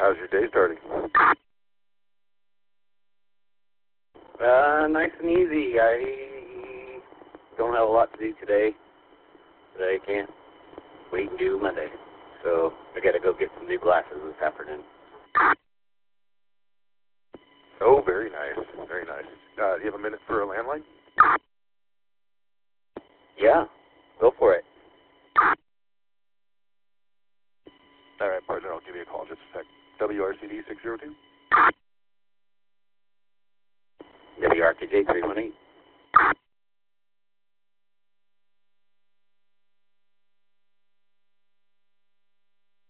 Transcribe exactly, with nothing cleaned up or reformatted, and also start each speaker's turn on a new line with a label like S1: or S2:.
S1: How's your day starting?
S2: Uh, nice and easy. I don't have a lot to do today, but I can't wait and do Monday. So I gotta go get some new glasses this afternoon.
S1: Oh, very nice, very nice. Uh, do you have a minute for a landline?
S2: Yeah, go for it.
S1: All right, partner, I'll give you a call in just a sec. W R C D six zero two?
S2: W R K J three one eight.